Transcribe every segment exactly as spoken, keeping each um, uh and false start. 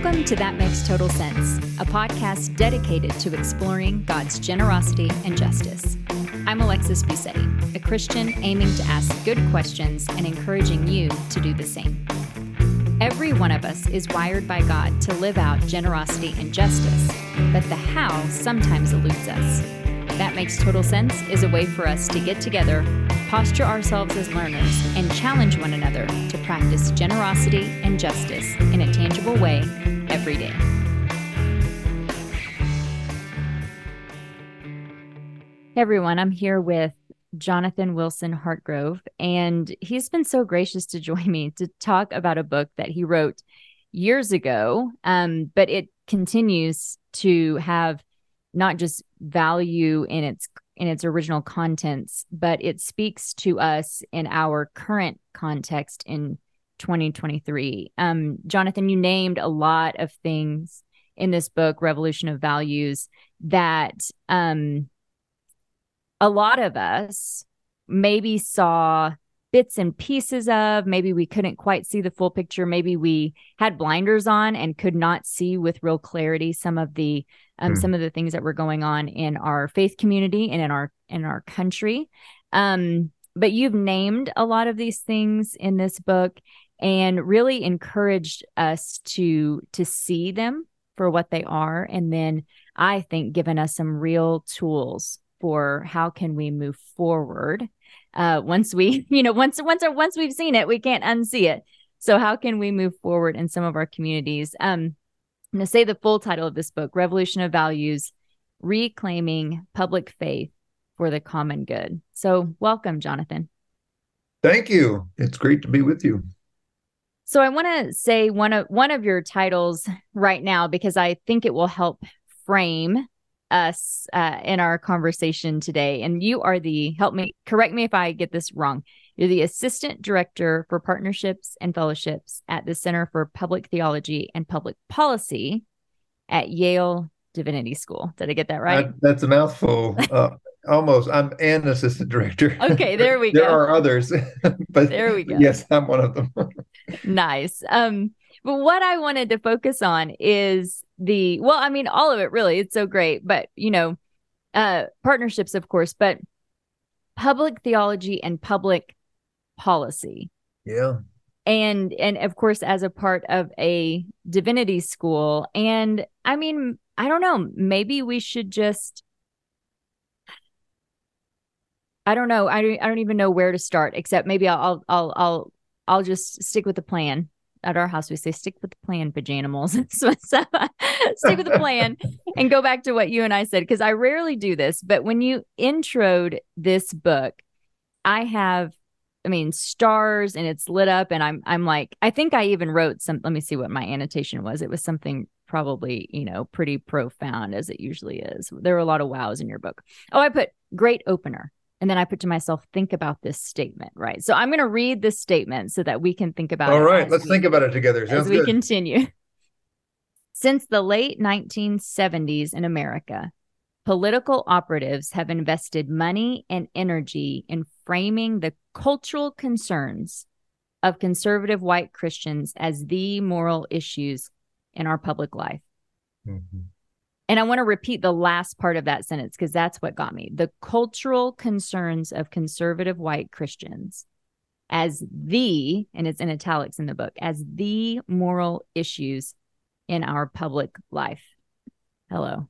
Welcome to That Makes Total Sense, a podcast dedicated to exploring God's generosity and justice. I'm Alexis Busetti, a Christian aiming to ask good questions and encouraging you to do the same. Every one of us is wired by God to live out generosity and justice, but the how sometimes eludes us. That Makes Total Sense is a way for us to get together, posture ourselves as learners, and challenge one another to practice generosity and justice in a tangible way every day. Hey everyone, I'm here with Jonathan Wilson Hartgrove, and he's been so gracious to join me to talk about a book that he wrote years ago, um, but it continues to have not just value in its in its original contents, but it speaks to us in our current context in twenty twenty-three. Um, Jonathan, you named a lot of things in this book, Revolution of Values, that um, a lot of us maybe saw bits and pieces of. Maybe we couldn't quite see the full picture. Maybe we had blinders on and could not see with real clarity some of the um, mm. some of the things that were going on in our faith community and in our in our country. Um, but you've named a lot of these things in this book and really encouraged us to to see them for what they are, and then I think given us some real tools for how can we move forward. Uh, once we, you know, once once once we've seen it, we can't unsee it. So how can we move forward in some of our communities? Um, I'm going to say the full title of this book, Revolution of Values, Reclaiming Public Faith for the Common Good. So welcome, Jonathan. Thank you. It's great to be with you. So I want to say one of one of your titles right now, because I think it will help frame us uh, in our conversation today. And you are the, help me, correct me if I get this wrong. You're the Assistant Director for Partnerships and Fellowships at the Center for Public Theology and Public Policy at Yale Divinity School. Did I get that right? That, that's a mouthful. Uh, almost. I'm an assistant director. Okay, there we there go. There are others, but there we go. Yes, I'm one of them. Nice. Um, but what I wanted to focus on is the, well, I mean, all of it really, it's so great, but, you know, uh, partnerships, of course, but public theology and public policy. Yeah. And, and of course, as a part of a divinity school. And I mean, I don't know, maybe we should just, I don't know. I don't, I don't even know where to start, except maybe I'll, I'll, I'll, I'll just stick with the plan. At our house, we say, stick with the plan, pajanimals. so, so stick with the plan and go back to what you and I said, because I rarely do this. But when you introed this book, I have, I mean, stars and it's lit up. And I'm I'm like, I think I even wrote some, let me see what my annotation was. It was something probably, you know, pretty profound, as it usually is. There were a lot of wows in your book. Oh, I put great opener. And then I put to myself, think about this statement, right? So I'm going to read this statement so that we can think about All it. All right, let's we, think about it together. Sounds as we good. continue. Since the late nineteen seventies in America, political operatives have invested money and energy in framing the cultural concerns of conservative white Christians as the moral issues in our public life. Mm-hmm. And I want to repeat the last part of that sentence because that's what got me. The cultural concerns of conservative white Christians as the, and it's in italics in the book, as the moral issues in our public life. Hello.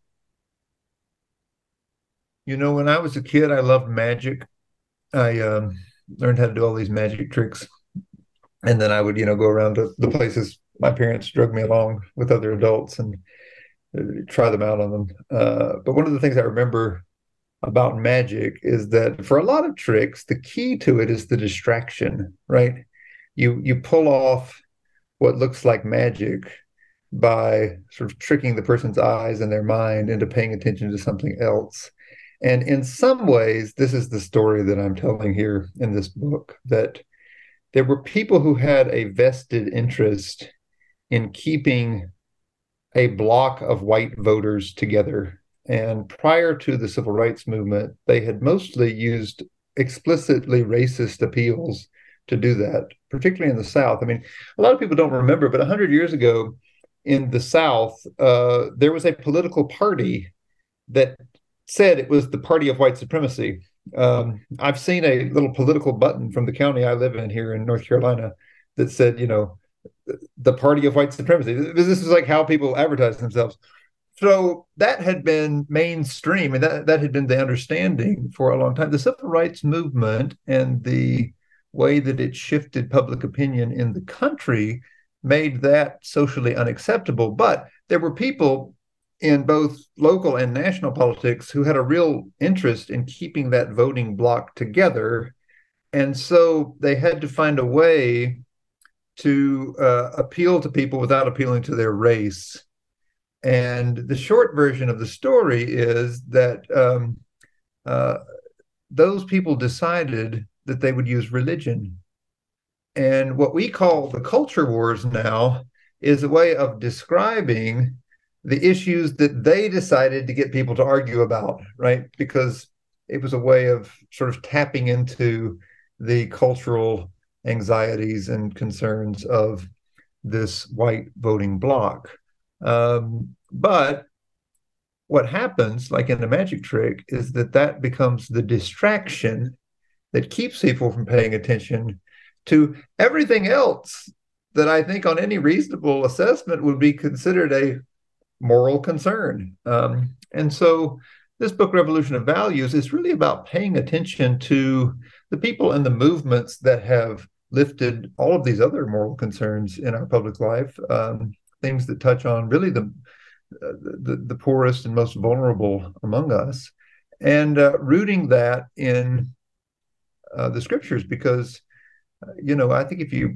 You know, when I was a kid, I loved magic. I um, learned how to do all these magic tricks. And then I would, you know, go around to the places my parents drug me along with other adults and try them out on them. Uh, but one of the things I remember about magic is that for a lot of tricks, the key to it is the distraction, right? You you pull off what looks like magic by sort of tricking the person's eyes and their mind into paying attention to something else. And in some ways, this is the story that I'm telling here in this book, that there were people who had a vested interest in keeping a block of white voters together. And prior to the civil rights movement, they had mostly used explicitly racist appeals to do that, particularly in the South. I mean, a lot of people don't remember, but one hundred years ago, in the South, uh, there was a political party that said it was the party of white supremacy. Um, I've seen a little political button from the county I live in here in North Carolina that said, you know, the party of white supremacy. This is like how people advertise themselves. So that had been mainstream, and that, that had been the understanding for a long time. The civil rights movement and the way that it shifted public opinion in the country made that socially unacceptable. But there were people in both local and national politics who had a real interest in keeping that voting bloc together. And so they had to find a way to uh, appeal to people without appealing to their race. And the short version of the story is that um, uh, those people decided that they would use religion. And what we call the culture wars now is a way of describing the issues that they decided to get people to argue about, right? Because it was a way of sort of tapping into the cultural anxieties and concerns of this white voting bloc. Um, but what happens, like in the magic trick, is that that becomes the distraction that keeps people from paying attention to everything else that I think on any reasonable assessment would be considered a moral concern. Um, and so this book, Revolution of Values, is really about paying attention to the people and the movements that have lifted all of these other moral concerns in our public life, um, things that touch on really the, uh, the the poorest and most vulnerable among us, and uh, rooting that in uh, the scriptures. Because, uh, you know, I think if you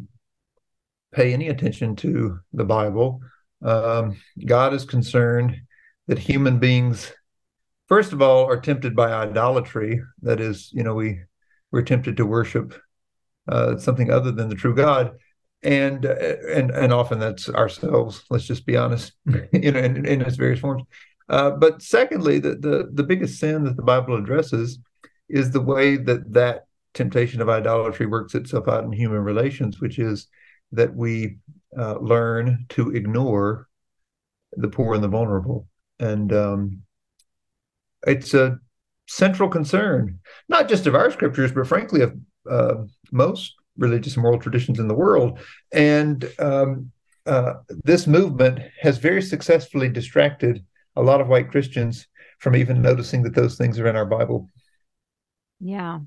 pay any attention to the Bible, um, God is concerned that human beings, first of all, are tempted by idolatry. That is, you know, we we're tempted to worship uh, something other than the true God, and uh, and and often that's ourselves. Let's just be honest, you know, in, in its various forms. Uh, but secondly, the, the the biggest sin that the Bible addresses is the way that that temptation of idolatry works itself out in human relations, which is that we uh, learn to ignore the poor and the vulnerable, and um, it's a central concern, not just of our scriptures, but frankly of uh, most religious and moral traditions in the world. And um, uh, this movement has very successfully distracted a lot of white Christians from even noticing that those things are in our Bible. Yeah.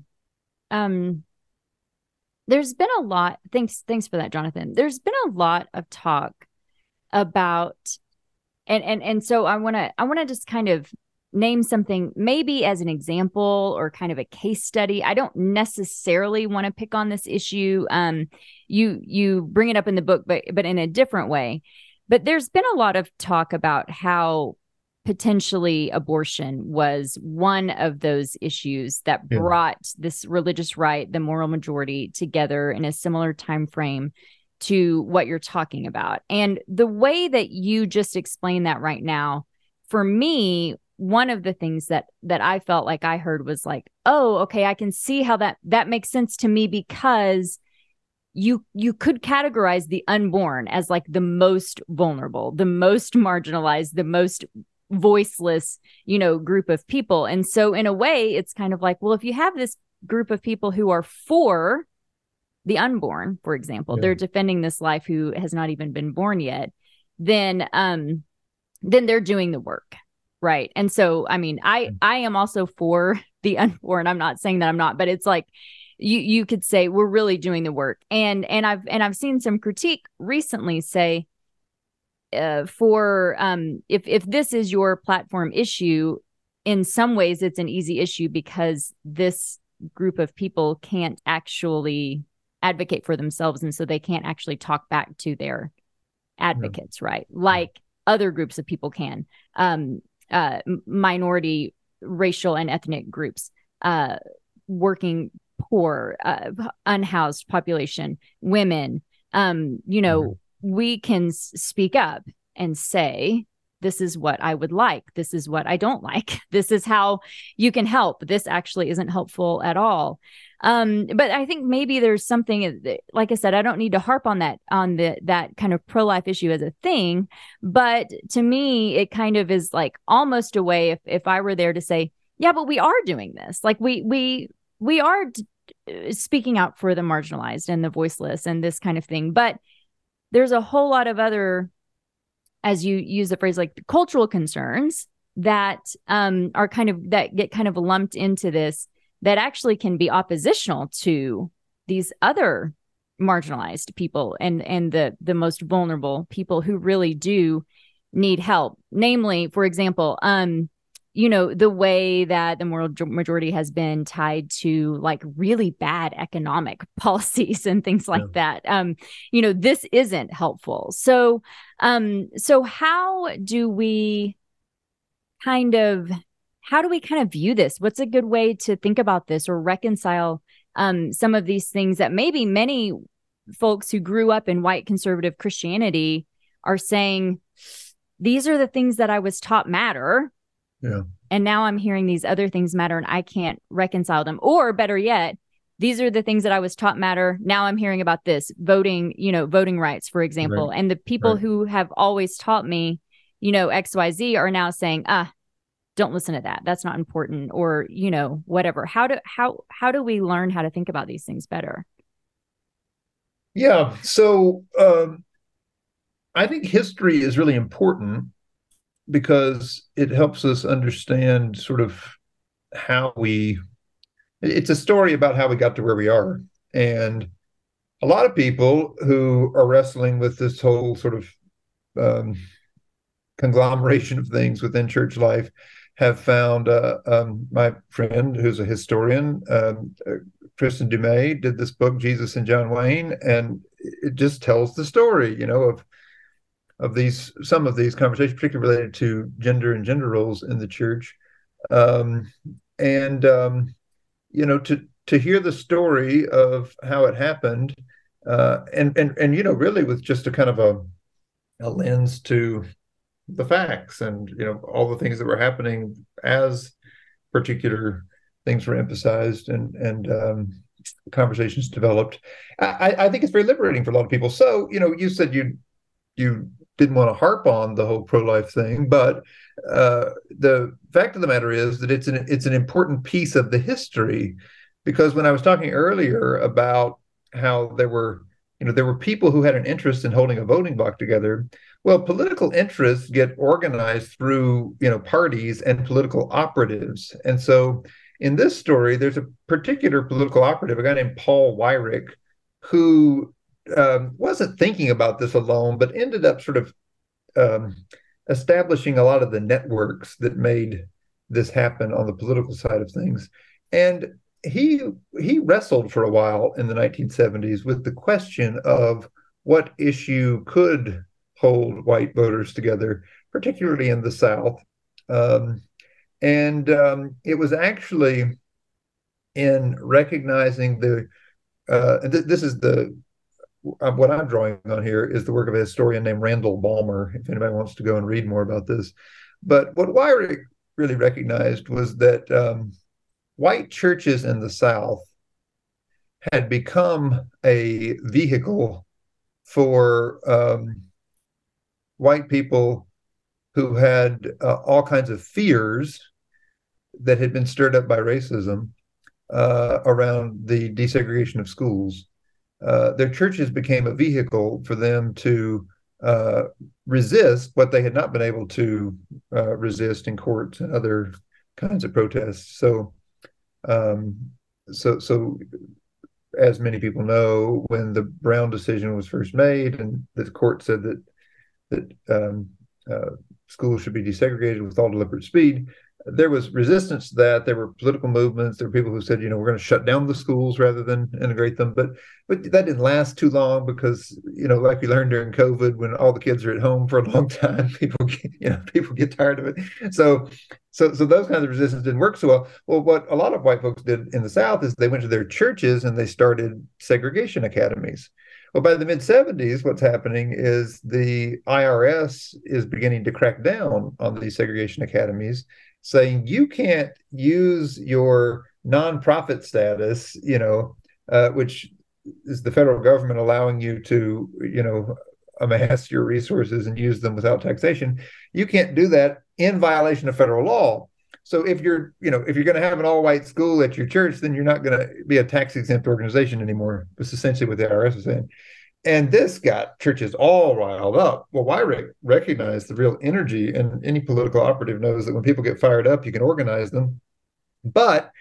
Um, there's been a lot, thanks, thanks for that, Jonathan. There's been a lot of talk about, and and and so I want to I want to just kind of name something maybe as an example or kind of a case study. I don't necessarily want to pick on this issue. Um, you you bring it up in the book, but but in a different way. But there's been a lot of talk about how potentially abortion was one of those issues that yeah. brought this religious right, the moral majority, together in a similar time frame to what you're talking about. And the way that you just explained that right now, for me, one of the things that that I felt like I heard was like, oh, okay, I can see how that that makes sense to me, because you you could categorize the unborn as like the most vulnerable, the most marginalized, the most voiceless, you know, group of people. And so in a way, it's kind of like, well, if you have this group of people who are for the unborn, for example, yeah. they're defending this life who has not even been born yet, then um then they're doing the work. Right. And so, I mean, I, I am also for the unborn. I'm not saying that I'm not, but it's like you, you could say we're really doing the work. And, and I've, and I've seen some critique recently say uh, for, um, if, if this is your platform issue, in some ways it's an easy issue because this group of people can't actually advocate for themselves. And so they can't actually talk back to their advocates, yeah. right? Like other groups of people can. Um, Uh, minority, racial, and ethnic groups, uh, working poor, uh, unhoused population, women. Um, you know, mm-hmm. we can s- speak up and say, this is what I would like. This is what I don't like. This is how you can help. This actually isn't helpful at all. Um, but I think maybe there's something, like I said, I don't need to harp on that, on the, that kind of pro-life issue as a thing. But to me, it kind of is like almost a way, if, if I were there to say, yeah, but we are doing this. Like we, we, we are d- speaking out for the marginalized and the voiceless and this kind of thing. But there's a whole lot of other, as you use the phrase, like cultural concerns that um, are kind of, that get kind of lumped into this, that actually can be oppositional to these other marginalized people and and the the most vulnerable people who really do need help. Namely, for example, um, you know, the way that the moral majority has been tied to like really bad economic policies and things like yeah. that. Um, you know, this isn't helpful. So, um, so how do we kind of how do we kind of view this? What's a good way to think about this or reconcile um, some of these things that maybe many folks who grew up in white conservative Christianity are saying, these are the things that I was taught matter. Yeah. And now I'm hearing these other things matter and I can't reconcile them. Or better yet, these are the things that I was taught matter. Now I'm hearing about this voting, you know, voting rights, for example. Right. And the people right. who have always taught me, you know, X Y Z are now saying, ah, don't listen to that. That's not important, or, you know, whatever. How do, how, how do we learn how to think about these things better? Yeah. So um, I think history is really important because it helps us understand sort of how we, it's a story about how we got to where we are. And a lot of people who are wrestling with this whole sort of um, conglomeration of things within church life have found uh, um, my friend who's a historian, um, uh, Tristan Dumais, did this book, Jesus and John Wayne, and it just tells the story, you know, of of these, some of these conversations, particularly related to gender and gender roles in the church. Um, and, um, you know, to to hear the story of how it happened, uh, and, and, and, you know, really with just a kind of a, a lens to the facts and, you know, all the things that were happening as particular things were emphasized and, and um, conversations developed. I, I think it's very liberating for a lot of people. So, you know, you said you, you didn't want to harp on the whole pro-life thing, but uh, the fact of the matter is that it's an, it's an important piece of the history, because when I was talking earlier about how there were, you know, there were people who had an interest in holding a voting bloc together. Well, political interests get organized through, you know, parties and political operatives. And so in this story, there's a particular political operative, a guy named Paul Weyrich, who um, wasn't thinking about this alone, but ended up sort of um, establishing a lot of the networks that made this happen on the political side of things. And he he wrestled for a while in the nineteen seventies with the question of what issue could hold white voters together, particularly in the South. Um, and um, it was actually in recognizing the, uh, th- this is the, uh, what I'm drawing on here is the work of a historian named Randall Balmer, if anybody wants to go and read more about this. But what Weyrich really recognized was that um, white churches in the South had become a vehicle for um, white people who had uh, all kinds of fears that had been stirred up by racism uh, around the desegregation of schools. Uh, their churches became a vehicle for them to uh, resist what they had not been able to uh, resist in courts and other kinds of protests. So, um, so, so as many people know, when the Brown decision was first made and the court said that that um, uh, schools should be desegregated with all deliberate speed, there was resistance to that. There were political movements. There were people who said, you know, we're going to shut down the schools rather than integrate them. But but that didn't last too long because, you know, like we learned during COVID, when all the kids are at home for a long time, people get, you know, people get tired of it. So so so those kinds of resistance didn't work so well. Well, what a lot of white folks did in the South is they went to their churches and they started segregation academies. Well, by the mid seventies, what's happening is the I R S is beginning to crack down on these segregation academies, saying you can't use your nonprofit status, you know, uh, which is the federal government allowing you to, you know, amass your resources and use them without taxation. You can't do that in violation of federal law. So if you're, you know, if you're going to have an all-white school at your church, then you're not going to be a tax-exempt organization anymore. That's essentially what the I R S is saying. And this got churches all riled up. Well, Weyrich recognized the real energy, and any political operative knows that when people get fired up, you can organize them. But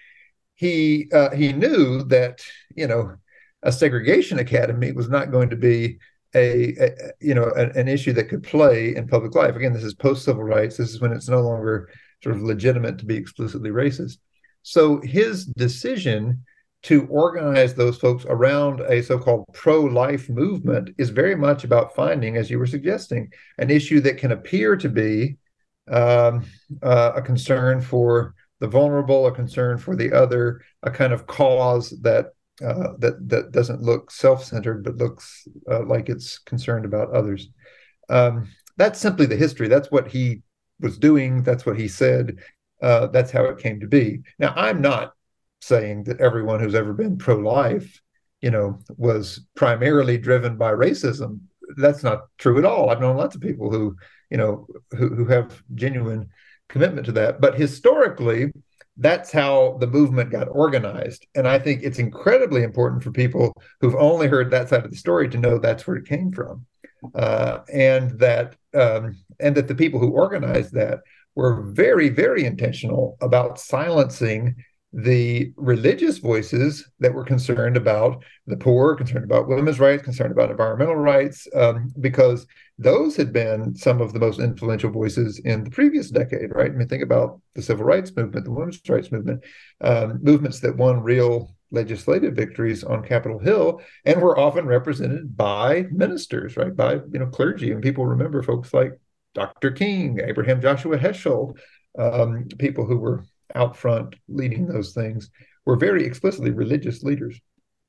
he uh, he knew that, you know, a segregation academy was not going to be a, a you know an, an issue that could play in public life. Again, this is post civil rights. This is when it's no longer sort of legitimate to be explicitly racist. So his decision to organize those folks around a so-called pro-life movement is very much about finding, as you were suggesting, an issue that can appear to be um, uh, a concern for the vulnerable, a concern for the other, a kind of cause that uh, that that doesn't look self-centered, but looks uh, like it's concerned about others. Um, that's simply the history. That's what he was doing. That's what he said. Uh, that's how it came to be. Now, I'm not saying that everyone who's ever been pro-life, you know, was primarily driven by racism. That's not true at all. I've known lots of people who, you know, who, who have genuine commitment to that. But historically, that's how the movement got organized. And I think it's incredibly important for people who've only heard that side of the story to know that's where it came from. Uh, and that um, and that the people who organized that were very, very intentional about silencing the religious voices that were concerned about the poor, concerned about women's rights, concerned about environmental rights, um, because those had been some of the most influential voices in the previous decade, right? I mean, think about the civil rights movement, the women's rights movement, um, movements that won real legislative victories on Capitol Hill and were often represented by ministers, right? By, you know, clergy. And people remember folks like Doctor King, Abraham Joshua Heschel, um, people who were out front leading those things were very explicitly religious leaders.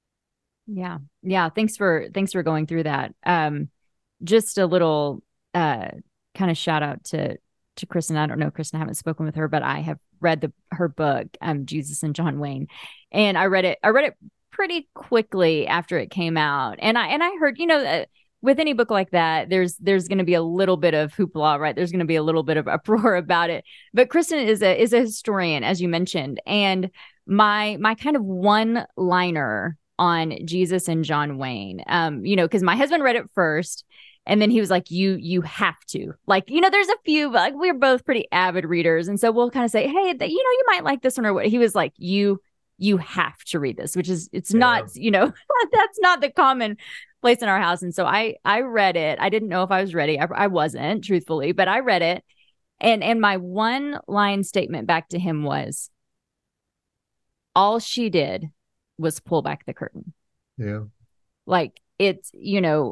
Yeah. Yeah. Thanks for, thanks for going through that. Um, just a little, uh, kind of shout out to, to Kristen. I don't know, Kristen, I haven't spoken with her, but I have read the, her book, um, Jesus and John Wayne. And I read it, I read it pretty quickly after it came out. And I, and I heard, you know, uh, with any book like that, there's there's going to be a little bit of hoopla, right? There's going to be a little bit of uproar about it. But Kristen is a is a historian, as you mentioned, and my my kind of one liner on Jesus and John Wayne, um, you know, because my husband read it first, and then he was like, "You you have to," like, you know, there's a few, like we're both pretty avid readers, and so we'll kind of say, "Hey, th- you know, you might like this one," or what. He was like, "You you have to read this," which is it's yeah. not, you know, that's not the common place in our house. And so I, I read it. I didn't know if I was ready. I, I wasn't, truthfully, but I read it. And, and my one line statement back to him was, all she did was pull back the curtain. Yeah. Like it's, you know,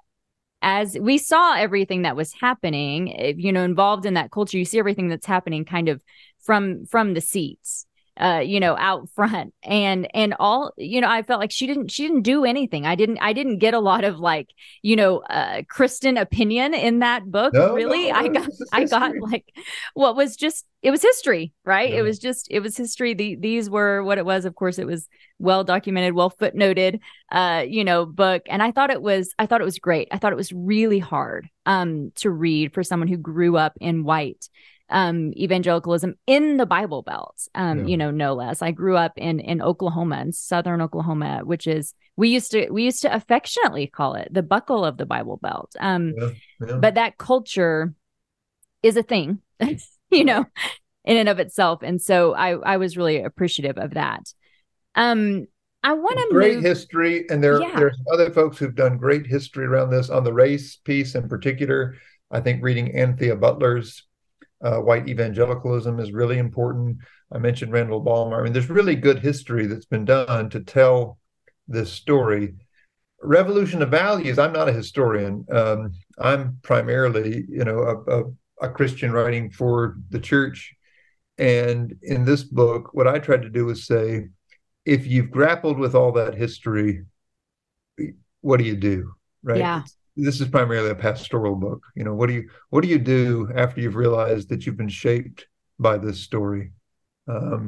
as we saw everything that was happening, you know, involved in that culture, you see everything that's happening kind of from, from the seats. Uh, you know, out front, and and all, you know, I felt like she didn't she didn't do anything. I didn't I didn't get a lot of, like, you know, uh, Kristen opinion in that book. No, really, no, I got I got like what was just it was history, right? Yeah. It was just it was history. The these were what it was. Of course, it was well documented, well footnoted, uh, you know, book. And I thought it was I thought it was great. I thought it was really hard um to read for someone who grew up in white um evangelicalism in the Bible Belt, um yeah. you know, no less. I grew up in in Oklahoma, in southern Oklahoma, which is we used to we used to affectionately call it the buckle of the Bible Belt. Um yeah, yeah. But that culture is a thing, you know, in and of itself. And so I I was really appreciative of that. Um I want to great move... history, and there yeah. there's other folks who've done great history around this on the race piece in particular. I think reading Anthea Butler's Uh, white evangelicalism is really important. I mentioned Randall Balmer. I mean, there's really good history that's been done to tell this story. Revolution of Values, I'm not a historian. Um, I'm primarily, you know, a, a, a Christian writing for the church. And in this book, what I tried to do was say, if you've grappled with all that history, what do you do, right? Yeah. This is primarily a pastoral book. You know, what do you what do you do after you've realized that you've been shaped by this story? Um,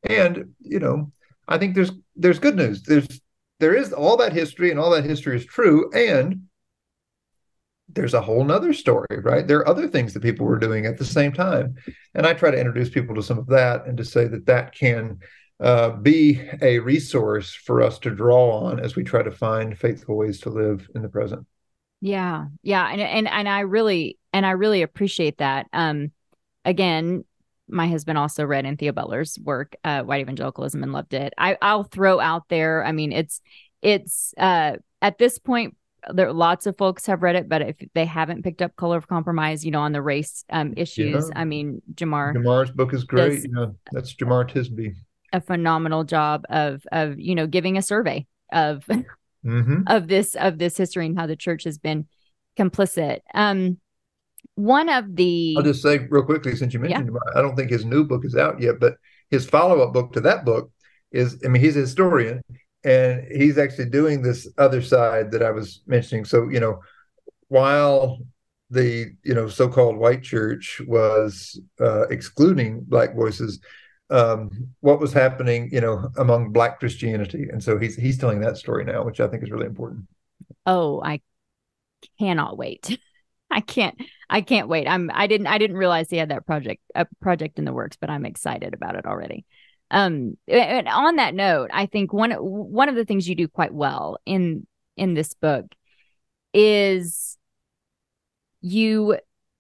And, you know, I think there's there's good news. There's there is all that history, and all that history is true. And there's a whole nother story, right? There are other things that people were doing at the same time. And I try to introduce people to some of that, and to say that that can uh, be a resource for us to draw on as we try to find faithful ways to live in the present. Yeah. Yeah. And, and, and I really, and I really appreciate that. Um, again, my husband also read Anthea Butler's work, uh, White Evangelicalism, and loved it. I, I'll throw out there, I mean, it's, it's, uh, at this point, there lots of folks have read it, but if they haven't picked up Color of Compromise, you know, on the race um, issues, yeah. I mean, Jemar. Jamar's book is great. Yeah, that's Jemar Tisby. A phenomenal job of, of, you know, giving a survey of, mm-hmm. of this, of this history and how the church has been complicit. Um, one of the, I'll just say real quickly, since you mentioned yeah. Jemar, I don't think his new book is out yet, but his follow-up book to that book is, I mean, he's a historian, and he's actually doing this other side that I was mentioning. So, you know, while the, you know, so-called white church was uh, excluding Black voices, um, what was happening, you know, among Black Christianity. And so he's he's telling that story now, which I think is really important. Oh, I cannot wait. I can't, I can't wait. I'm, I didn't, I didn't realize he had that project, a project in the works, but I'm excited about it already. Um, and on that note, I think one one of the things you do quite well in in this book is you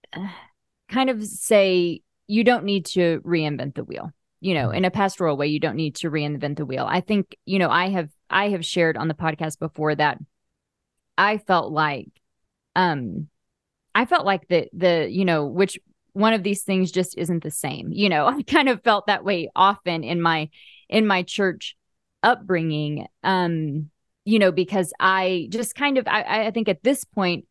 kind of say you don't need to reinvent the wheel. You know, in a pastoral way, you don't need to reinvent the wheel. I think, you know, I have I have shared on the podcast before that I felt like, um, I felt like the the you know which. one of these things just isn't the same. You know, I kind of felt that way often in my, in my church upbringing, um, you know, because I just kind of, I, I think at this point,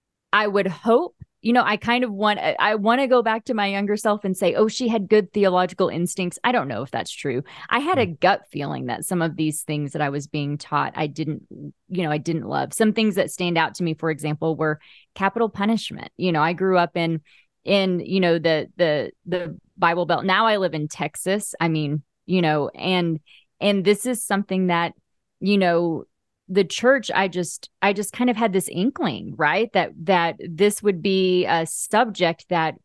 I would hope, you know, I kind of want, I want to go back to my younger self and say, oh, she had good theological instincts. I don't know if that's true. I had a gut feeling that some of these things that I was being taught, I didn't, you know, I didn't love. Some things that stand out to me, for example, were capital punishment. You know, I grew up in, in, you know, the, the, the Bible Belt. Now I live in Texas. I mean, you know, and, and this is something that, you know, the church, I just, I just kind of had this inkling, right. That, that this would be a subject that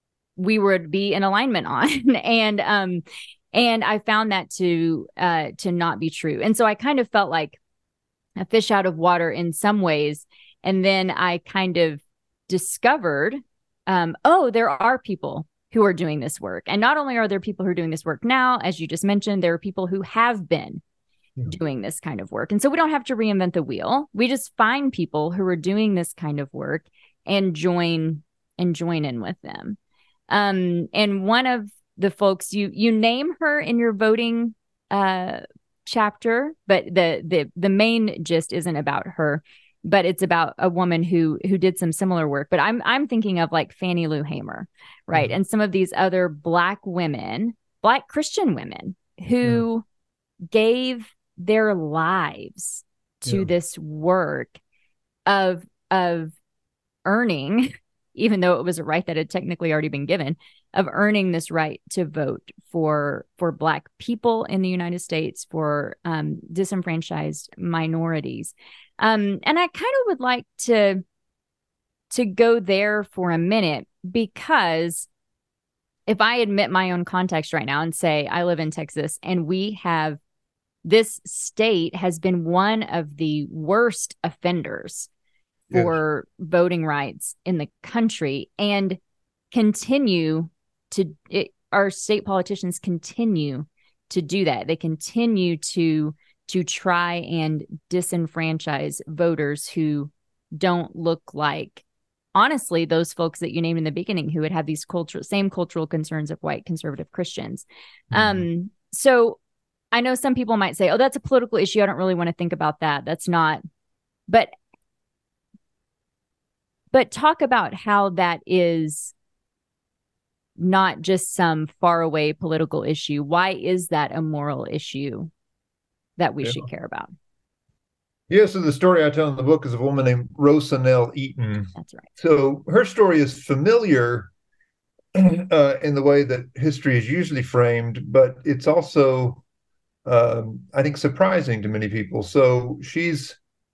we would be in alignment on. and, um, and I found that to, uh, to not be true. And so I kind of felt like a fish out of water in some ways. And then I kind of discovered, Um, oh, there are people who are doing this work. And not only are there people who are doing this work now, as you just mentioned, there are people who have been yeah. doing this kind of work. And so we don't have to reinvent the wheel. We just find people who are doing this kind of work and join and join in with them. Um, and one of the folks, you you name her in your voting uh, chapter, but the the the main gist isn't about her. But it's about a woman who who did some similar work. But I'm I'm thinking of like Fannie Lou Hamer, right? Mm-hmm. And some of these other Black women, Black Christian women who yeah. gave their lives to yeah. this work of of earning, even though it was a right that had technically already been given, of earning this right to vote for for Black people in the United States, for um, disenfranchised minorities. Um, and I kind of would like to, to go there for a minute, because if I admit my own context right now and say I live in Texas, and we have, this state has been one of the worst offenders for yes. voting rights in the country, and continue to, it, our state politicians continue to do that. They continue to to try and disenfranchise voters who don't look like, honestly, those folks that you named in the beginning, who would have these cultural, same cultural concerns of white conservative Christians. Mm-hmm. Um, so I know some people might say, oh, that's a political issue. I don't really want to think about that. That's not, but, but talk about how that is not just some faraway political issue. Why is that a moral issue that we yeah. should care about? Yeah, so the story I tell in the book is of a woman named Rosanelle Eaton. That's right. So her story is familiar uh, in the way that history is usually framed, but it's also, um, I think, surprising to many people. So she's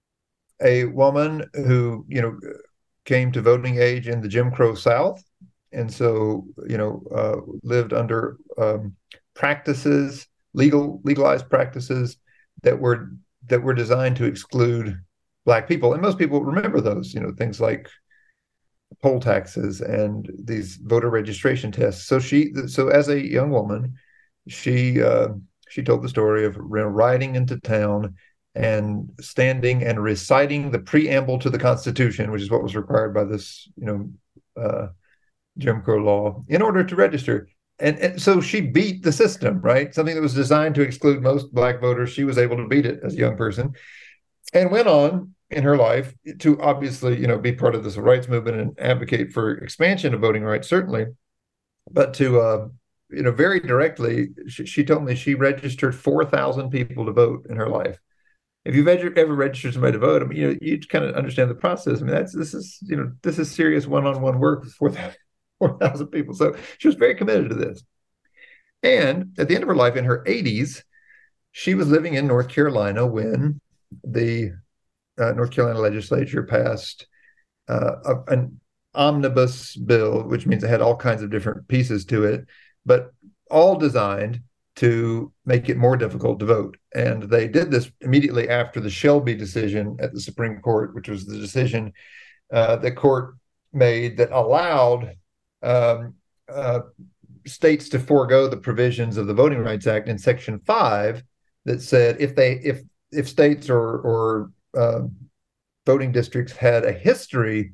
a woman who, you know, came to voting age in the Jim Crow South, and so, you know, uh, lived under um, practices, legal legalized practices that were that were designed to exclude Black people. And most people remember those, you know, things like poll taxes and these voter registration tests. So she, so as a young woman, she uh, she told the story of riding into town and standing and reciting the preamble to the Constitution, which is what was required by this, you know, uh, Jim Crow law, in order to register. And, and so she beat the system, right? Something that was designed to exclude most Black voters. She was able to beat it as a young person, and went on in her life to obviously, you know, be part of the civil rights movement and advocate for expansion of voting rights, certainly, but to, uh, you know, very directly, she, she told me she registered four thousand people to vote in her life. If you've ever, ever registered somebody to vote, I mean, you know, you kind of understand the process. I mean, that's this is, you know, this is serious one-on-one work with four thousand people. So she was very committed to this. And at the end of her life, in her eighties, she was living in North Carolina when the uh, North Carolina legislature passed uh, a, an omnibus bill, which means it had all kinds of different pieces to it, but all designed to make it more difficult to vote. And they did this immediately after the Shelby decision at the Supreme Court, which was the decision uh, the court made that allowed um, uh, states to forego the provisions of the Voting Rights Act in Section five that said if they if if states or or uh, voting districts had a history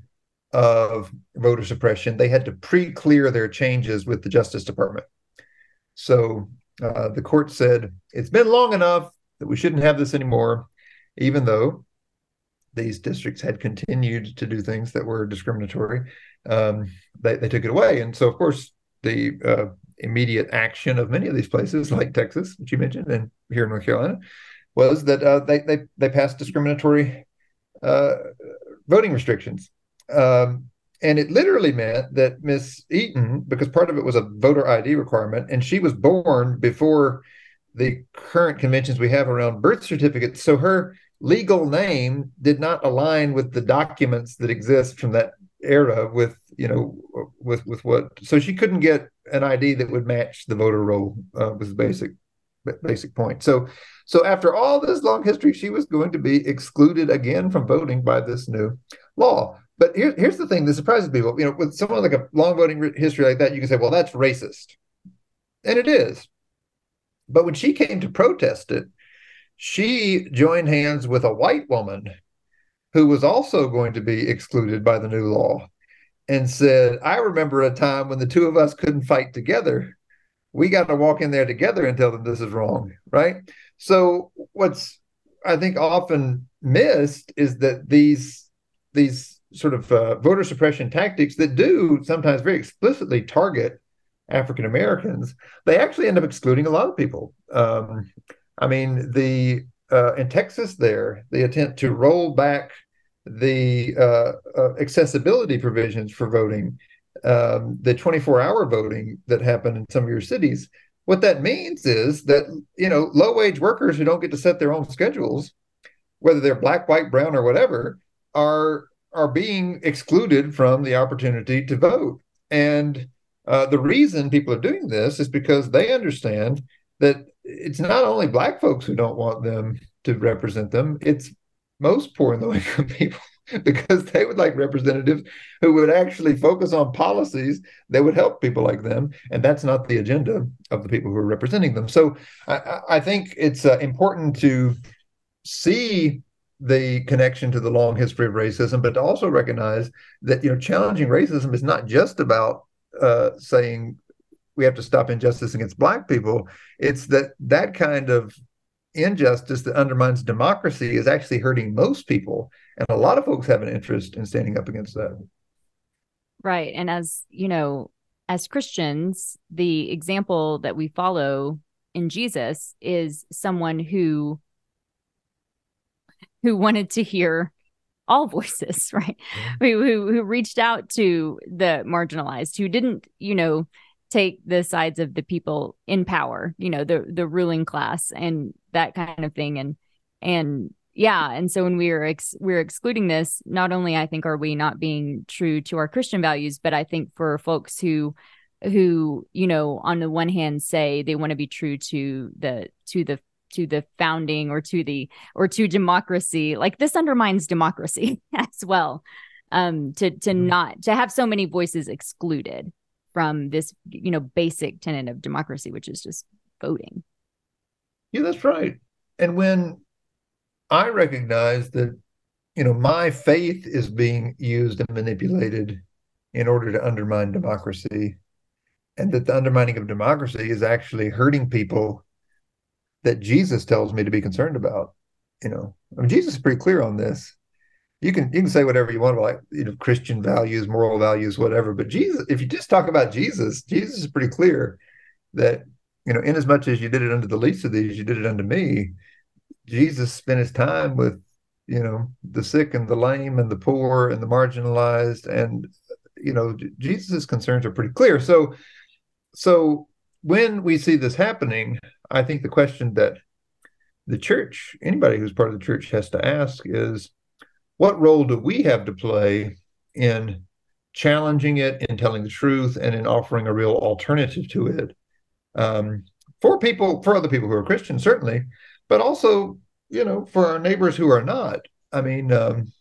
of voter suppression, they had to pre-clear their changes with the Justice Department. So uh, the court said it's been long enough that we shouldn't have this anymore, even though these districts had continued to do things that were discriminatory. Um, they, they took it away. And so, of course, the uh, immediate action of many of these places, like Texas, which you mentioned, and here in North Carolina, was that uh, they, they, they passed discriminatory uh, voting restrictions. Um, and it literally meant that Miss Eaton, because part of it was a voter I D requirement, and she was born before the current conventions we have around birth certificates. So her legal name did not align with the documents that exist from that era with, you know, with, with what, so she couldn't get an I D that would match the voter roll, uh, was the basic, basic point. So, so after all this long history, she was going to be excluded again from voting by this new law. But here, here's the thing that surprises people. You know, with someone like a long voting history like that, you can say, well, that's racist. And it is. But when she came to protest it, she joined hands with a white woman who was also going to be excluded by the new law and said, I remember a time when the two of us couldn't fight together. We got to walk in there together and tell them this is wrong, right? So what's, I think, often missed is that these, these sort of uh, voter suppression tactics that do sometimes very explicitly target African Americans, they actually end up excluding a lot of people. Um, I mean, the uh, in Texas, there the attempt to roll back the uh, uh, accessibility provisions for voting, um, the twenty-four hour voting that happened in some of your cities. What that means is that, you know, low wage workers who don't get to set their own schedules, whether they're black, white, brown, or whatever, are are being excluded from the opportunity to vote. And uh, the reason people are doing this is because they understand that it's not only black folks who don't want them to represent them, it's most poor and low income people, because they would like representatives who would actually focus on policies that would help people like them. And that's not the agenda of the people who are representing them. So I, I think it's uh, important to see the connection to the long history of racism, but to also recognize that, you know, challenging racism is not just about uh, saying we have to stop injustice against black people. It's that that kind of injustice that undermines democracy is actually hurting most people. And a lot of folks have an interest in standing up against that. Right. And as, you know, as Christians, the example that we follow in Jesus is someone who who wanted to hear all voices, right? Yeah. Who, who who reached out to the marginalized, who didn't, you know, take the sides of the people in power, you know, the the ruling class and that kind of thing. And and yeah, and so when we are ex- we're excluding this, not only I think are we not being true to our Christian values, but I think for folks who who, you know, on the one hand say they want to be true to the to the to the founding or to the or to democracy, like this undermines democracy as well. Um, to to Mm-hmm. not to have so many voices excluded from this, you know, basic tenet of democracy, which is just voting. Yeah, that's right. And when I recognize that, you know, my faith is being used and manipulated in order to undermine democracy, and that the undermining of democracy is actually hurting people that Jesus tells me to be concerned about. You know, I mean, Jesus is pretty clear on this. You can you can say whatever you want about, like, you know, Christian values, moral values, whatever. But Jesus, if you just talk about Jesus, Jesus is pretty clear that, you know, inasmuch as you did it unto the least of these, you did it unto me. Jesus spent his time with, you know, the sick and the lame and the poor and the marginalized, and, you know, Jesus's concerns are pretty clear. So, so when we see this happening, I think the question that the church, anybody who's part of the church, has to ask is, what role do we have to play in challenging it, in telling the truth, and in offering a real alternative to it, um, for people, for other people who are Christians, certainly, but also, you know, for our neighbors who are not. I mean, um,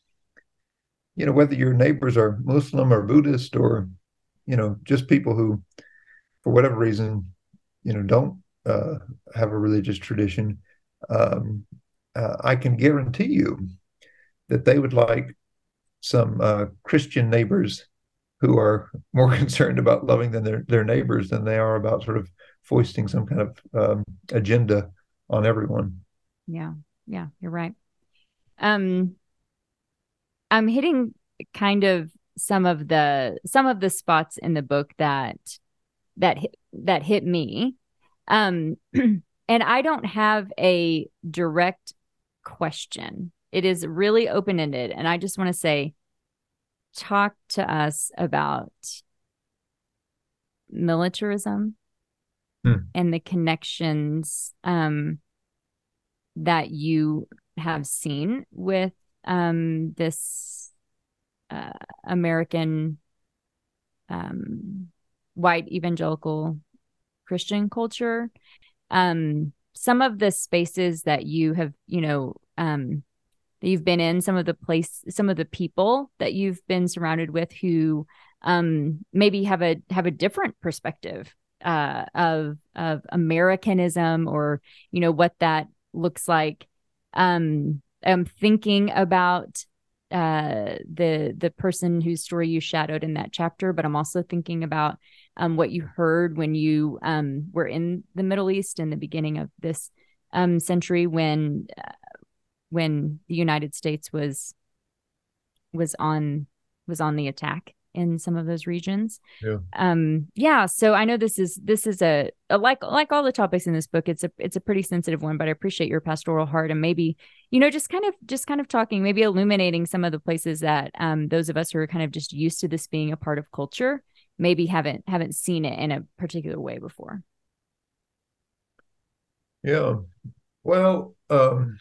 you know, whether your neighbors are Muslim or Buddhist or, you know, just people who, for whatever reason, you know, don't uh, have a religious tradition, um, uh, I can guarantee you that they would like some uh, Christian neighbors who are more concerned about loving than their, their neighbors than they are about sort of foisting some kind of um, agenda on everyone. Yeah, yeah, you're right. Um, I'm hitting kind of some of the some of the spots in the book that that hit, that hit me. Um, and I don't have a direct question. It is really open-ended, and I just want to say, talk to us about militarism Hmm. and the connections um, that you have seen with um, this uh, American um, white evangelical Christian culture. Um, some of the spaces that you have, you know, um, that you've been in, some of the place, some of the people that you've been surrounded with who um, maybe have a have a different perspective uh, of of Americanism, or you know what that looks like. Um, I'm thinking about uh, the the person whose story you shadowed in that chapter, but I'm also thinking about um, what you heard when you um, were in the Middle East in the beginning of this um, century, when uh, when the United States was was on was on the attack in some of those regions. Yeah. Um, yeah, so I know this is this is a, a like like all the topics in this book, it's a it's a pretty sensitive one, but I appreciate your pastoral heart, and maybe, you know, just kind of just kind of talking, maybe illuminating some of the places that um, those of us who are kind of just used to this being a part of culture maybe haven't haven't seen it in a particular way before. Yeah. Well, um,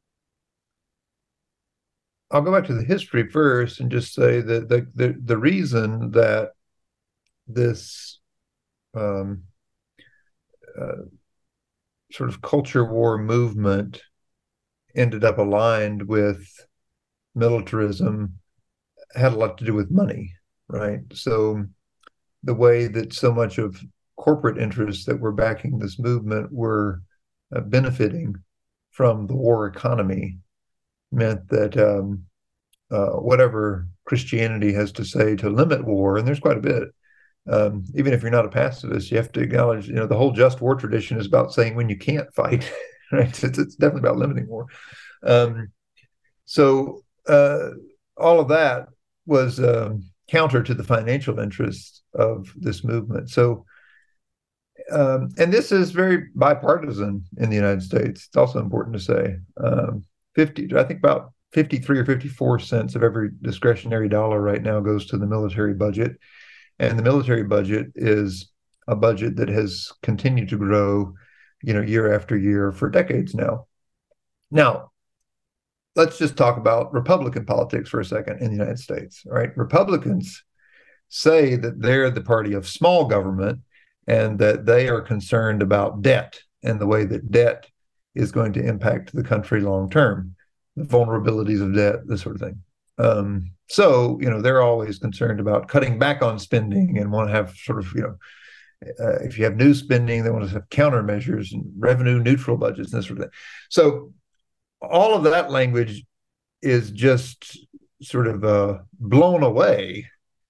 I'll go back to the history first and just say that the the, the reason that this um, uh, sort of culture war movement ended up aligned with militarism had a lot to do with money, right? So the way that so much of corporate interests that were backing this movement were uh, benefiting from the war economy meant that um, uh, whatever Christianity has to say to limit war, and there's quite a bit, um, even if you're not a pacifist, you have to acknowledge, you know, the whole just war tradition is about saying when you can't fight, right? It's, it's definitely about limiting war. Um, so uh, all of that was um, counter to the financial interests of this movement. So, um, and this is very bipartisan in the United States. It's also important to say. Um, fifty, I think about fifty-three or fifty-four cents of every discretionary dollar right now goes to the military budget. And the military budget is a budget that has continued to grow, you know, year after year for decades now. Now, let's just talk about Republican politics for a second in the United States, right? Republicans say that they're the party of small government and that they are concerned about debt and the way that debt is going to impact the country long term, the vulnerabilities of debt, this sort of thing. Um, so, you know, they're always concerned about cutting back on spending and want to have sort of, you know, uh, if you have new spending, they want to have countermeasures and revenue neutral budgets and this sort of thing. So all of that language is just sort of uh, blown away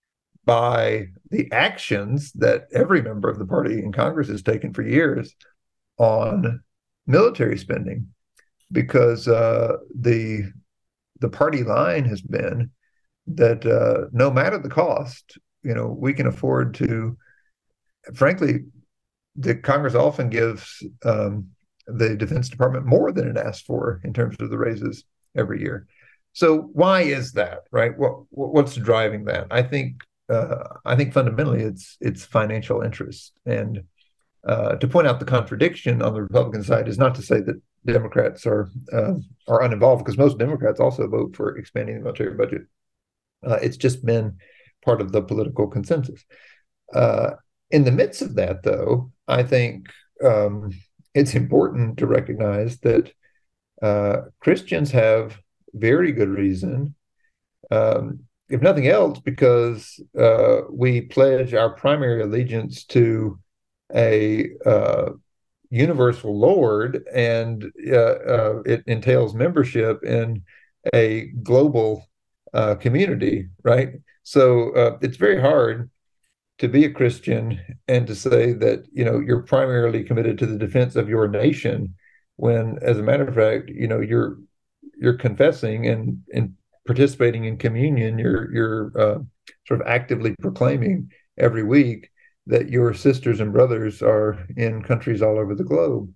by the actions that every member of the party in Congress has taken for years on military spending, because uh, the the party line has been that uh, no matter the cost, you know, we can afford to. Frankly, the Congress often gives um, the Defense Department more than it asks for in terms of the raises every year. So why is that, right? What what's driving that? I think uh, I think fundamentally it's it's financial interest. And uh, to point out the contradiction on the Republican side is not to say that Democrats are uh, are uninvolved, because most Democrats also vote for expanding the military budget. Uh, it's just been part of the political consensus. Uh, in the midst of that, though, I think um, it's important to recognize that uh, Christians have very good reason, um, if nothing else, because uh, we pledge our primary allegiance to a uh, universal Lord, and uh, uh, it entails membership in a global uh, community, right? So uh, it's very hard to be a Christian and to say that, you know, you're primarily committed to the defense of your nation, when, as a matter of fact, you know, you're you're confessing and and participating in communion. You're you're uh, sort of actively proclaiming every week that your sisters and brothers are in countries all over the globe.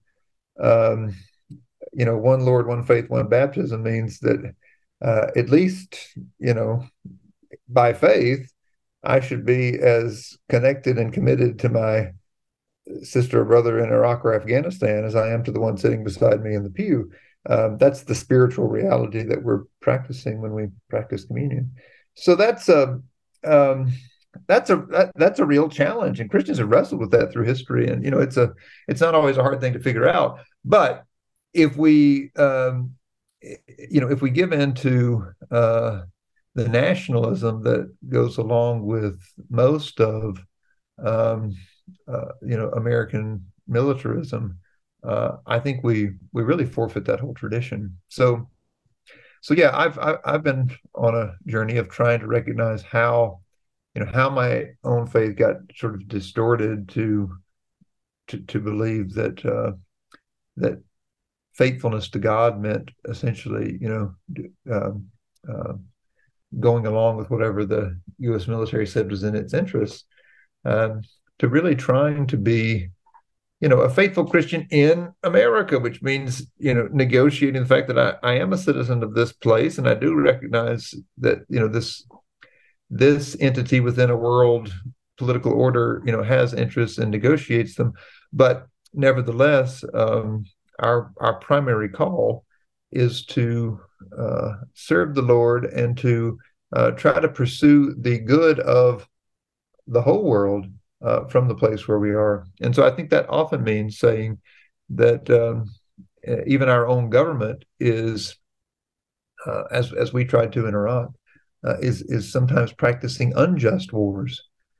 Um, you know, one Lord, one faith, one baptism means that uh, at least, you know, by faith, I should be as connected and committed to my sister or brother in Iraq or Afghanistan as I am to the one sitting beside me in the pew. Um, that's the spiritual reality that we're practicing when we practice communion. So that's a um, that's a that, that's a real challenge, and Christians have wrestled with that through history. And you know, it's a it's not always a hard thing to figure out. But if we um, you know if we give in to uh, the nationalism that goes along with most of um, uh, you know American militarism, uh, I think we we really forfeit that whole tradition. So so yeah, I've I've been on a journey of trying to recognize how you know how my own faith got sort of distorted to to to believe that uh, that faithfulness to God meant essentially you know um, uh, going along with whatever the U S military said was in its interests, um, to really trying to be, you know, a faithful Christian in America, which means, you know, negotiating the fact that I, I am a citizen of this place, and I do recognize that, you know, this this entity within a world political order, you know, has interests and negotiates them, but nevertheless, um, our our primary call is to uh, serve the Lord and to uh, try to pursue the good of the whole world uh, from the place where we are. And so I think that often means saying that um, even our own government is, uh, as as we tried to in Iraq, uh, is is sometimes practicing unjust wars.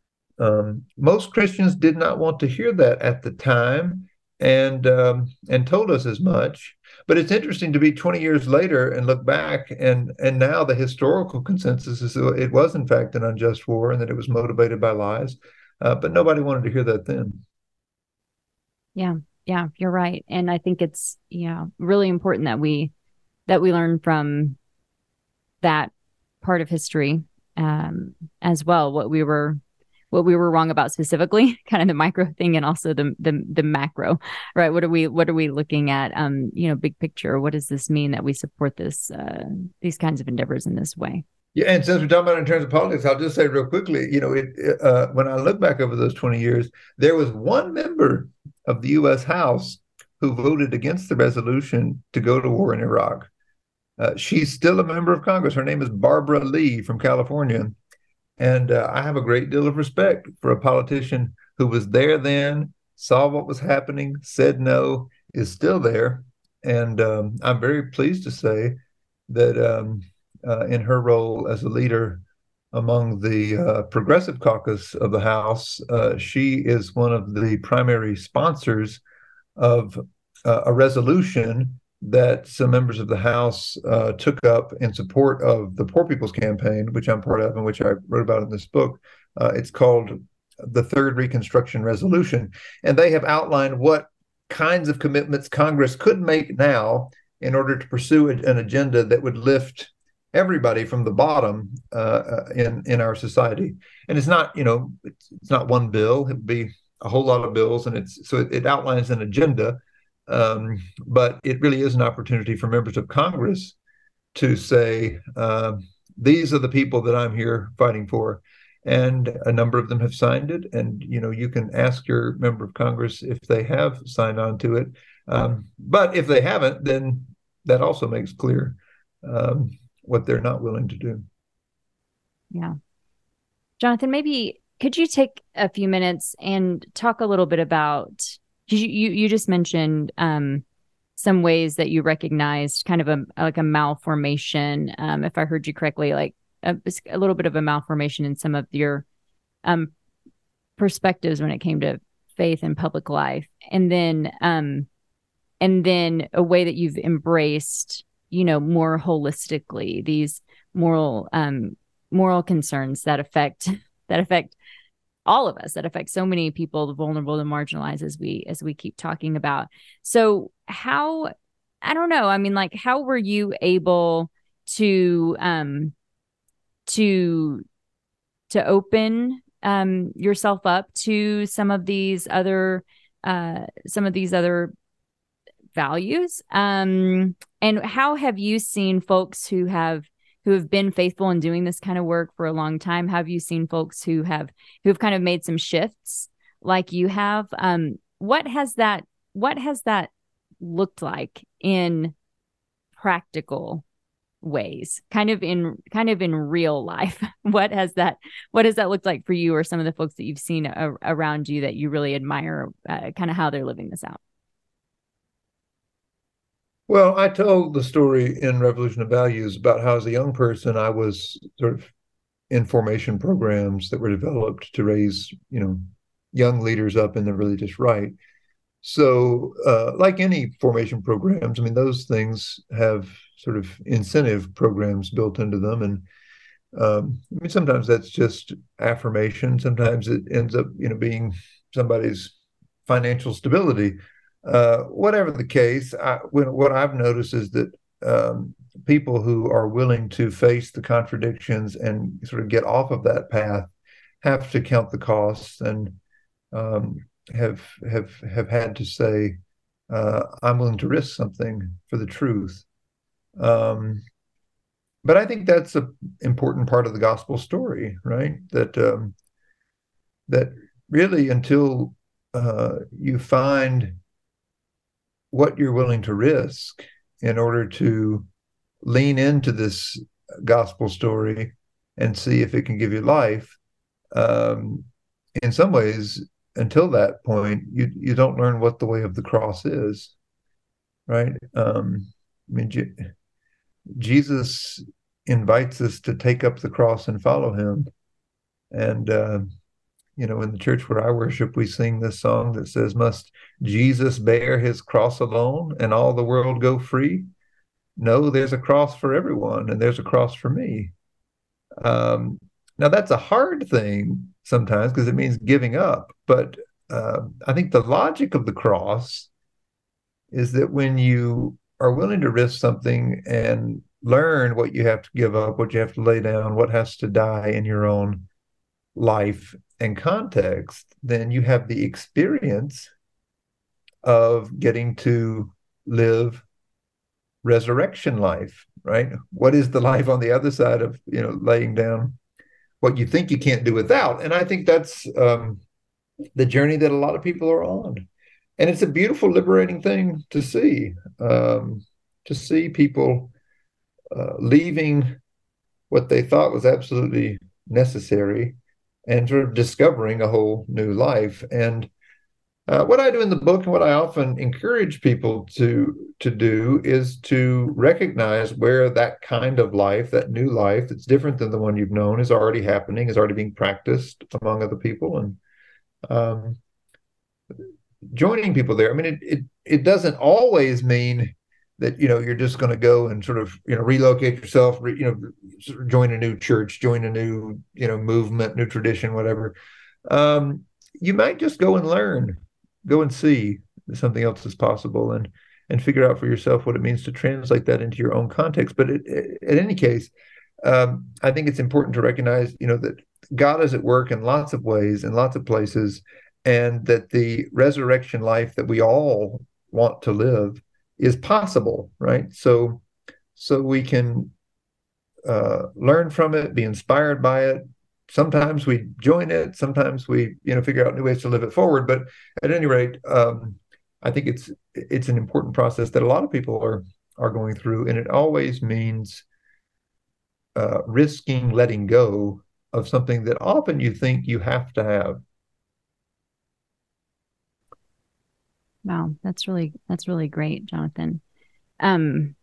Um, most Christians did not want to hear that at the time, and um, and told us as much. But it's interesting to be twenty years later and look back, and and now the historical consensus is that it was in fact an unjust war and that it was motivated by lies. Uh, but nobody wanted to hear that then. Yeah, yeah, you're right, and I think it's yeah really important that we that we learn from that part of history um, as well. What we were what we were wrong about specifically, kind of the micro thing, and also the the the macro, right? What are we what are we looking at? Um, you know, big picture. What does this mean that we support this uh, these kinds of endeavors in this way? Yeah, and since we're talking about it in terms of politics, I'll just say real quickly, you know, it, uh, when I look back over those twenty years, there was one member of the U S House who voted against the resolution to go to war in Iraq. Uh, she's still a member of Congress. Her name is Barbara Lee from California. And uh, I have a great deal of respect for a politician who was there then, saw what was happening, said no, is still there. And um, I'm very pleased to say that um, uh, in her role as a leader among the uh, Progressive Caucus of the House, uh, she is one of the primary sponsors of uh, a resolution that some members of the House uh, took up in support of the Poor People's Campaign, which I'm part of and which I wrote about in this book. Uh, it's called the Third Reconstruction Resolution. And they have outlined what kinds of commitments Congress could make now in order to pursue an agenda that would lift everybody from the bottom uh, in, in our society. And it's not, you know, it's, it's not one bill. It would be a whole lot of bills. And it's so it, it outlines an agenda. Um, but it really is an opportunity for members of Congress to say, uh, these are the people that I'm here fighting for. And a number of them have signed it. And, you know, you can ask your member of Congress if they have signed on to it. Um, but if they haven't, then that also makes clear um, what they're not willing to do. Yeah. Jonathan, maybe could you take a few minutes and talk a little bit about You, you you just mentioned um, some ways that you recognized kind of a like a malformation, um, if I heard you correctly, like a, a little bit of a malformation in some of your um, perspectives when it came to faith and public life, and then um, and then a way that you've embraced, you know, more holistically these moral um, moral concerns that affect that affect. all of us, that affect so many people, the vulnerable, the marginalized, as we as we keep talking about. So how, I don't know, I mean, like, how were you able to um to to open um yourself up to some of these other uh some of these other values? Um and how have you seen folks who have who have been faithful in doing this kind of work for a long time? Have you seen folks who have who have kind of made some shifts like you have? Um, what has that what has that looked like in practical ways, kind of in kind of in real life? What has that what has that looked like for you, or some of the folks that you've seen a, around you that you really admire, uh, kind of how they're living this out? Well, I told the story in Revolution of Values about how, as a young person, I was sort of in formation programs that were developed to raise, you know, young leaders up in the religious right. So, uh, like any formation programs, I mean, those things have sort of incentive programs built into them. And um, I mean, sometimes that's just affirmation. Sometimes it ends up, you know, being somebody's financial stability. Uh, whatever the case, I, when, what I've noticed is that um, people who are willing to face the contradictions and sort of get off of that path have to count the costs, and um, have have have had to say, uh, "I'm willing to risk something for the truth." Um, but I think that's an important part of the gospel story, right? That um, that really, until uh, you find what you're willing to risk in order to lean into this gospel story and see if it can give you life. Um, in some ways, until that point, you you don't learn what the way of the cross is, right? Um, I mean, Je- Jesus invites us to take up the cross and follow him. And uh, you know, in the church where I worship, we sing this song that says, "Must Jesus bear his cross alone and all the world go free? No, there's a cross for everyone, and there's a cross for me." Um, now, that's a hard thing sometimes because it means giving up. But uh, I think the logic of the cross is that when you are willing to risk something and learn what you have to give up, what you have to lay down, what has to die in your own life, and context, then you have the experience of getting to live resurrection life, right? What is the life on the other side of, you know, laying down what you think you can't do without? And I think that's um, the journey that a lot of people are on. And it's a beautiful, liberating thing to see, um, to see people uh, leaving what they thought was absolutely necessary and sort of discovering a whole new life. And uh, what I do in the book and what I often encourage people to to do is to recognize where that kind of life, that new life that's different than the one you've known, is already happening, is already being practiced among other people, and um, joining people there. I mean, it it it doesn't always mean that, you know, you're just going to go and sort of, you know, relocate yourself, re, you know, sort of join a new church, join a new, you know, movement, new tradition, whatever. Um, you might just go and learn, go and see that something else is possible, and and figure out for yourself what it means to translate that into your own context. But it, it, in any case, um, I think it's important to recognize, you know, that God is at work in lots of ways, in lots of places, and that the resurrection life that we all want to live is possible, right? So, so we can uh, learn from it, be inspired by it. Sometimes we join it. Sometimes we, you know, figure out new ways to live it forward. But at any rate, um, I think it's it's an important process that a lot of people are are going through, and it always means uh, risking letting go of something that often you think you have to have. Wow, that's really that's really great, Jonathan. Um,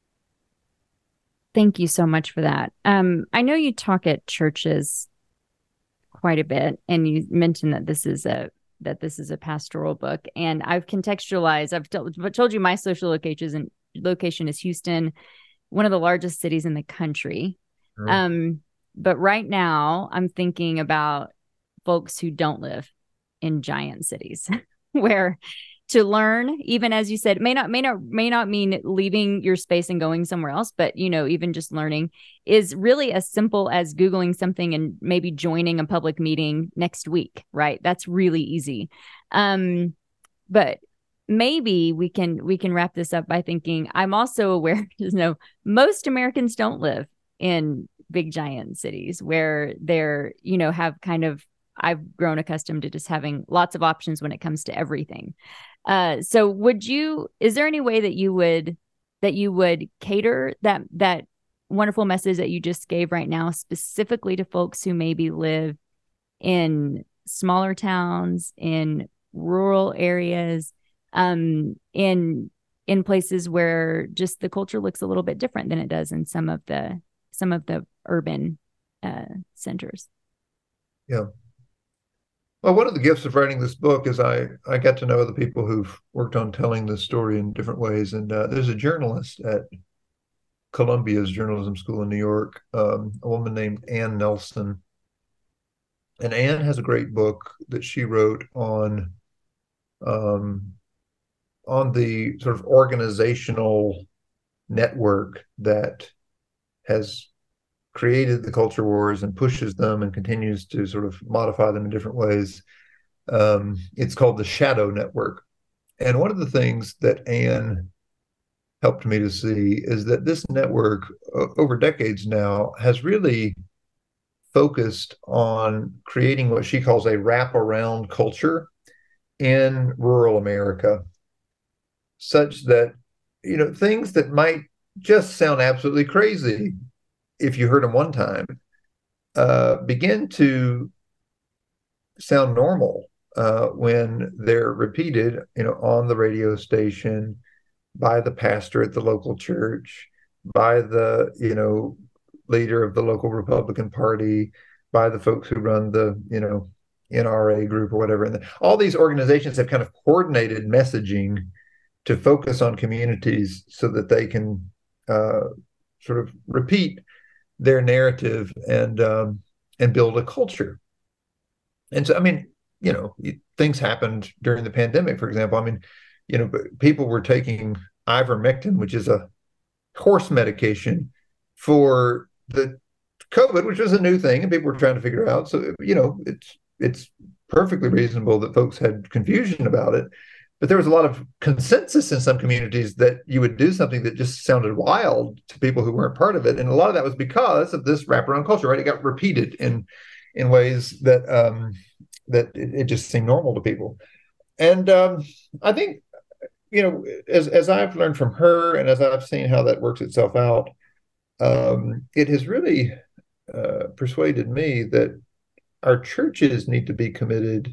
thank you so much for that. Um, I know you talk at churches quite a bit, and you mentioned that this is a that this is a pastoral book, and I've contextualized. I've t- told you my social location and location is Houston, one of the largest cities in the country. Sure. Um, but right now, I'm thinking about folks who don't live in giant cities, where to learn, even as you said, may not may not may not mean leaving your space and going somewhere else, but, you know, even just learning is really as simple as Googling something and maybe joining a public meeting next week, right? That's really easy. Um, but maybe we can we can wrap this up by thinking, I'm also aware, you know, most Americans don't live in big giant cities where they're, you know, have kind of, I've grown accustomed to just having lots of options when it comes to everything. Uh, so would you, is there any way that you would, that you would cater that, that wonderful message that you just gave right now, specifically to folks who maybe live in smaller towns, in rural areas, um, in, in places where just the culture looks a little bit different than it does in some of the, some of the urban, uh, centers? Yeah. Well, one of the gifts of writing this book is I, I got to know other people who've worked on telling this story in different ways. And uh, there's a journalist at Columbia's journalism school in New York, um, a woman named Ann Nelson. And Ann has a great book that she wrote on, um, on the sort of organizational network that has created the culture wars and pushes them and continues to sort of modify them in different ways. Um, it's called the Shadow Network. And one of the things that Ann helped me to see is that this network, uh, over decades now, has really focused on creating what she calls a wraparound culture in rural America, such that, you know, things that might just sound absolutely crazy if you heard them one time, uh, begin to sound normal uh, when they're repeated, you know, on the radio station, by the pastor at the local church, by the, you know, leader of the local Republican Party, by the folks who run the, you know, N R A group or whatever. And all these organizations have kind of coordinated messaging to focus on communities so that they can uh, sort of repeat their narrative and um, and build a culture. And so, I mean, you know, things happened during the pandemic, for example. I mean, you know, people were taking ivermectin, which is a horse medication for the COVID, which was a new thing, and people were trying to figure out. So, you know, it's it's perfectly reasonable that folks had confusion about it. But there was a lot of consensus in some communities that you would do something that just sounded wild to people who weren't part of it. And a lot of that was because of this wraparound culture, right? It got repeated in in ways that um, that it, it just seemed normal to people. And um, I think, you know, as as I've learned from her and as I've seen how that works itself out, um, it has really uh, persuaded me that our churches need to be committed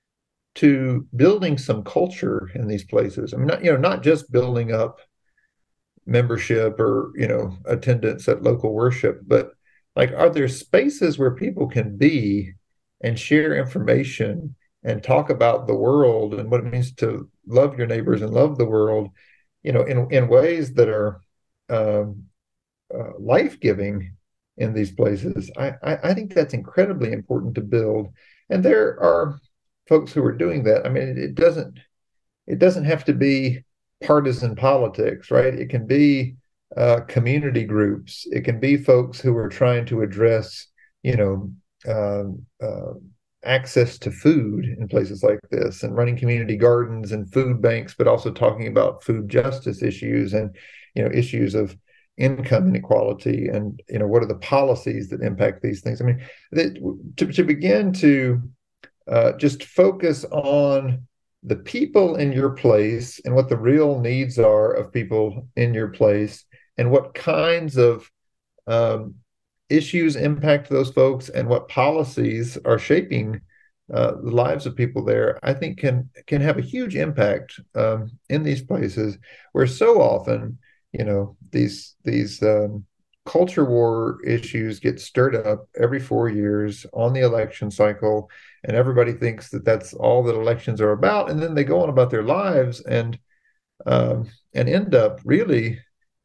to building some culture in these places. I mean, not, you know, not just building up membership or, you know, attendance at local worship, but like, are there spaces where people can be and share information and talk about the world and what it means to love your neighbors and love the world, you know, in, in ways that are um, uh, life-giving in these places? I, I, I think that's incredibly important to build. And there are folks who are doing that. I mean, it, it doesn't it doesn't have to be partisan politics, right? It can be uh, community groups. It can be folks who are trying to address, you know, uh, uh, access to food in places like this, and running community gardens and food banks, but also talking about food justice issues and, you know, issues of income inequality and, you know, what are the policies that impact these things. I mean, that, to, to begin to Uh, just focus on the people in your place and what the real needs are of people in your place and what kinds of um, issues impact those folks and what policies are shaping uh, the lives of people there, I think can can have a huge impact um, in these places where so often, you know, these these um, culture war issues get stirred up every four years on the election cycle, and everybody thinks that that's all that elections are about, and then they go on about their lives and um, and end up really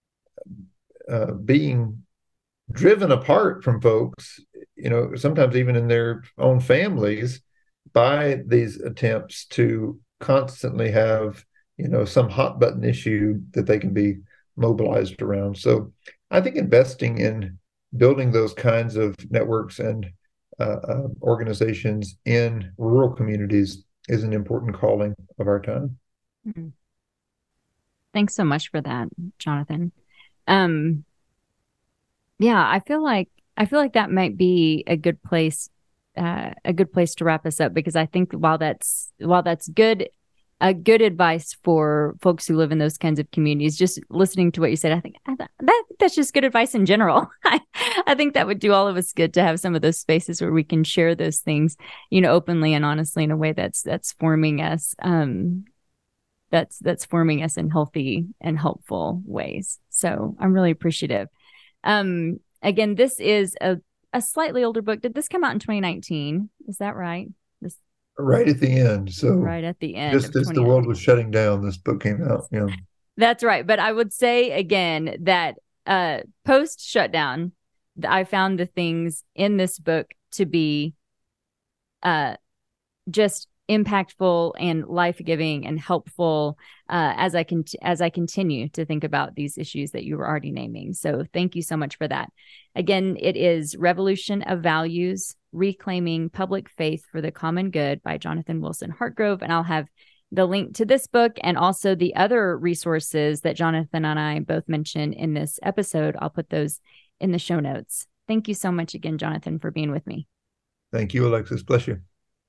uh, being driven apart from folks, you know, sometimes even in their own families, by these attempts to constantly have, you know, some hot button issue that they can be mobilized around. So I think investing in building those kinds of networks and uh, uh, organizations in rural communities is an important calling of our time. Mm-hmm. Thanks so much for that, Jonathan. Um, yeah, I feel like I feel like that might be a good place, uh, a good place to wrap us up, because I think while that's while that's good. A good advice for folks who live in those kinds of communities. Just listening to what you said, I think I th- that that's just good advice in general. I, I think that would do all of us good to have some of those spaces where we can share those things, you know, openly and honestly in a way that's that's forming us, um, that's that's forming us in healthy and helpful ways. So I'm really appreciative. Um, again, this is a a slightly older book. Did this come out in twenty nineteen? Is that right? This. Right at the end. So right at the end, just as the world was shutting down, this book came out. Yeah, that's right. But I would say again that uh, post shutdown, I found the things in this book to be uh, just impactful and life-giving and helpful uh, as I can as I continue to think about these issues that you were already naming. So thank you so much for that. Again, it is Revolution of Values: Reclaiming Public Faith for the Common Good by Jonathan Wilson Hartgrove. And I'll have the link to this book and also the other resources that Jonathan and I both mentioned in this episode. I'll put those in the show notes. Thank you so much again, Jonathan, for being with me. Thank you, Alexis. Bless you.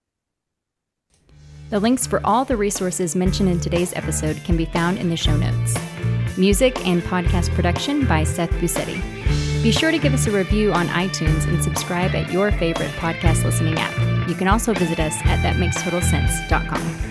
The links for all the resources mentioned in today's episode can be found in the show notes. Music and podcast production by Seth Busetti. Be sure to give us a review on iTunes and subscribe at your favorite podcast listening app. You can also visit us at that makes total sense dot com.